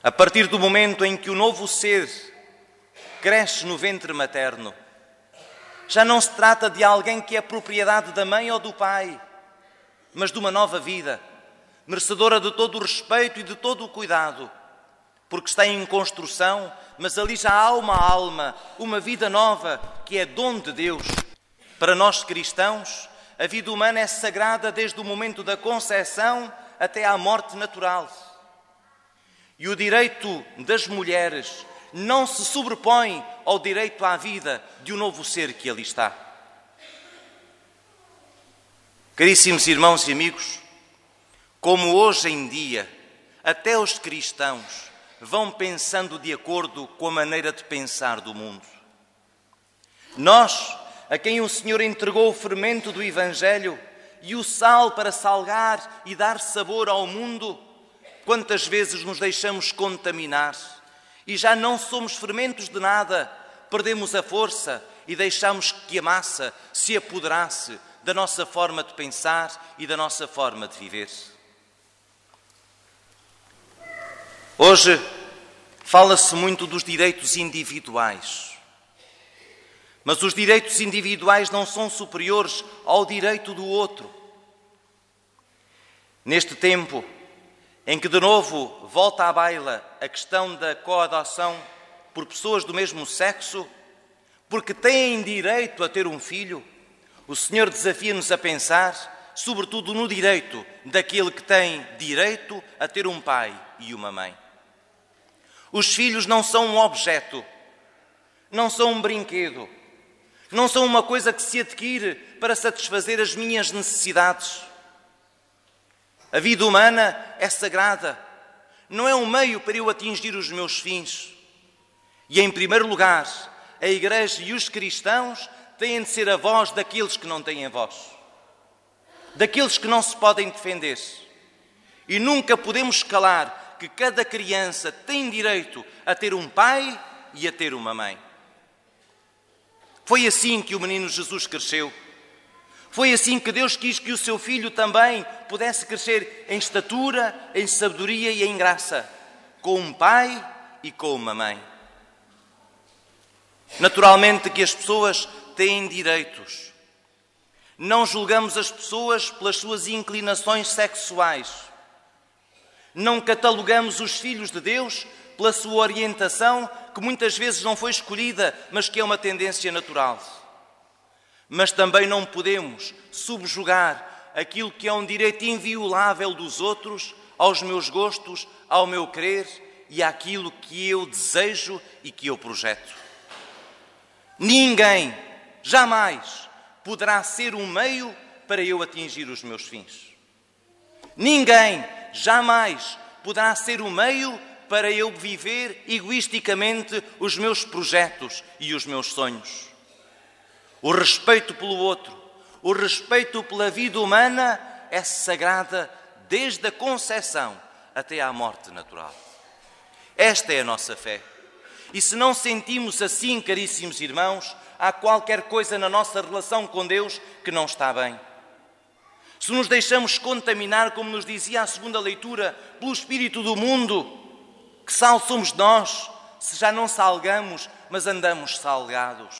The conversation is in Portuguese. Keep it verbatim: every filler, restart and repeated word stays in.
A partir do momento em que o novo ser cresce no ventre materno, já não se trata de alguém que é propriedade da mãe ou do pai, mas de uma nova vida, merecedora de todo o respeito e de todo o cuidado, porque está em construção, mas ali já há uma alma, uma vida nova, que é dom de Deus. Para nós cristãos, a vida humana é sagrada desde o momento da concepção até à morte natural. E o direito das mulheres não se sobrepõe ao direito à vida de um novo ser que ali está. Caríssimos irmãos e amigos, como hoje em dia até os cristãos vão pensando de acordo com a maneira de pensar do mundo. Nós, a quem o Senhor entregou o fermento do Evangelho e o sal para salgar e dar sabor ao mundo, quantas vezes nos deixamos contaminar e já não somos fermentos de nada, perdemos a força e deixamos que a massa se apoderasse da nossa forma de pensar e da nossa forma de viver. Hoje fala-se muito dos direitos individuais, mas os direitos individuais não são superiores ao direito do outro. Neste tempo em que de novo volta à baila a questão da coadoção por pessoas do mesmo sexo, porque têm direito a ter um filho, o Senhor desafia-nos a pensar, sobretudo no direito daquele que tem direito a ter um pai e uma mãe. Os filhos não são um objeto, não são um brinquedo, não são uma coisa que se adquire para satisfazer as minhas necessidades. A vida humana é sagrada, não é um meio para eu atingir os meus fins. E, em primeiro lugar, a Igreja e os cristãos têm de ser a voz daqueles que não têm a voz, daqueles que não se podem defender. E nunca podemos calar que cada criança tem direito a ter um pai e a ter uma mãe. Foi assim que o menino Jesus cresceu. Foi assim que Deus quis que o seu filho também pudesse crescer em estatura, em sabedoria e em graça, com um pai e com uma mãe. Naturalmente que as pessoas têm direitos. Não julgamos as pessoas pelas suas inclinações sexuais. Não catalogamos os filhos de Deus pela sua orientação, que muitas vezes não foi escolhida, mas que é uma tendência natural. Mas também não podemos subjugar aquilo que é um direito inviolável dos outros aos meus gostos, ao meu querer e àquilo que eu desejo e que eu projeto. Ninguém, jamais, poderá ser um meio para eu atingir os meus fins. Ninguém, jamais, poderá ser um meio para eu viver egoisticamente os meus projetos e os meus sonhos. O respeito pelo outro, o respeito pela vida humana é sagrada desde a concepção até à morte natural. Esta é a nossa fé. E se não sentimos assim, caríssimos irmãos, há qualquer coisa na nossa relação com Deus que não está bem. Se nos deixamos contaminar, como nos dizia a segunda leitura, pelo espírito do mundo, que sal somos nós, se já não salgamos, mas andamos salgados.